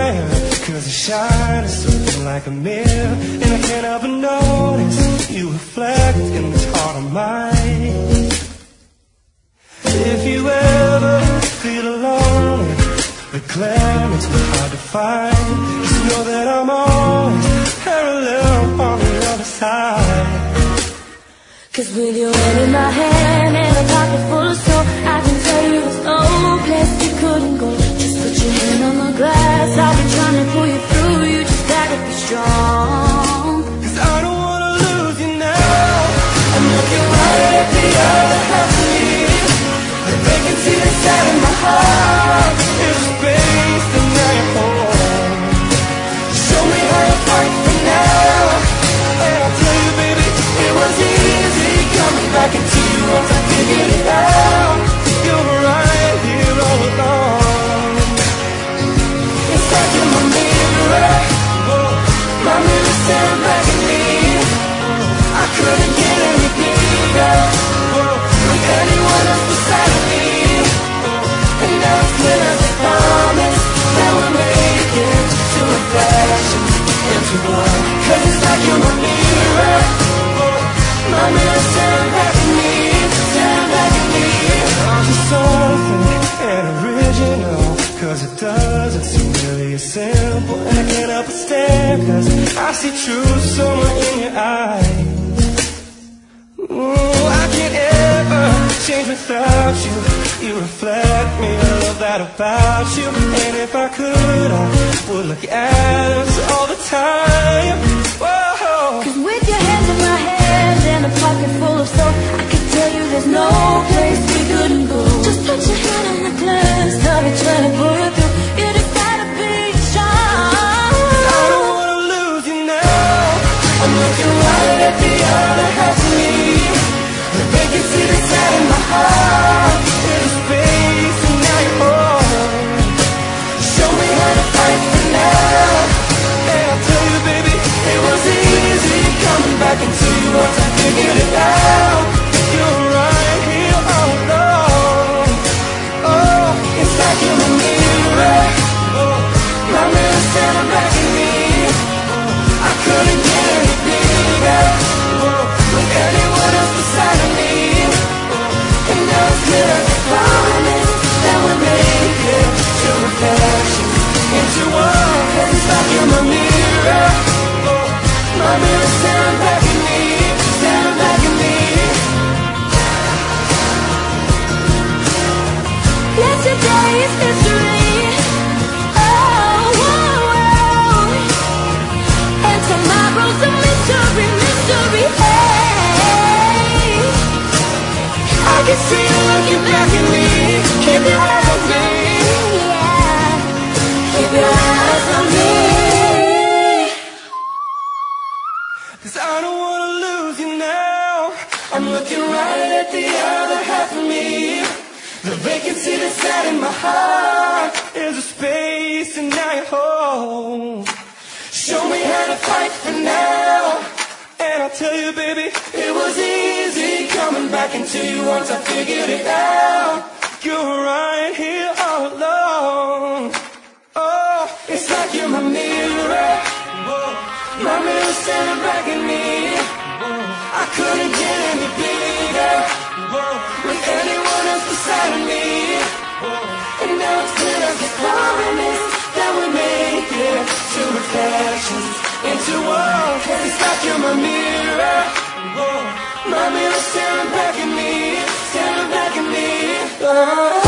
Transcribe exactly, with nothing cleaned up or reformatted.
admire, cause you shine something like a mirror, and I can't help but notice you reflect in this heart of mine. If you ever feel alone, the glare makes me hard to find. Just know that I'm always parallel on the other side. Cause with your hand in my hand and a pocket full of soul, I can tell you there's no place you couldn't go. Just put your hand on the glass, I'll be trying to pull you through. You just gotta be strong. Cause I don't wanna lose you now. I'm looking right at the other half of me. The vacancy inside of my heart is space and now you're home. Show me how to fight for now, and I'll tell you, baby, it was easy coming back into you once I figured it out. You're right here all along. It's like you're my mirror, my mirror staring back at me. I couldn't get any bigger with anyone else beside me. And now it's clear as a promise that we're making to reflections into one. Cause it's like you're my mirror, my mirror staring back at me, staring back at me. I'm just something and original, cause it doesn't seem really as simple. And I can't help but stare, cause I see truth somewhere in your eyes. Ooh, I can't ever change without you. You reflect me, I love that about you. And if I could, I would look at us all the time. Whoa. Cause with your hands in my hands and a pocket full of soap, I can tell you there's no place we couldn't go. Just put your hand on the glass, I'll be trying to pull you through. You just gotta be strong. I don't wanna lose you now. I'm looking right at the other half of me. The vacancy that's out in my heart is space and now you're home. Show me how to fight for now, and I'll tell you, baby, it was easy coming back into you once I figured it out. You're right here all along. Oh, it's like you're a mirror, my mirror staring back at me. I couldn't get any bigger with anyone else beside of me. And now it's clear as a promise that we're making two reflections into one. Cause it's like you're my mirror, my mirror staring back at me, staring back at me. Yesterday is history, oh, oh, oh. And tomorrow's a mystery, mystery, hey. I can see you looking back at me. Keep your eyes on me, Yeah, keep your eyes on me. cause I don't wanna lose you now. I'm looking right at the other half of me. The vacancy that's out in my heart is a space and now you're home. Show me how to fight for now, and I'll tell you, baby, it was easy coming back into you once I figured it out. You're right here all along. Oh, it's like you're my mirror, my mirror staring back at me. I couldn't get any bigger with anyone else beside of me. And now it's clear as a promise that we're making two reflections into one. Cause it's like you're my mirror, my mirror staring back at me, staring back at me. Oh.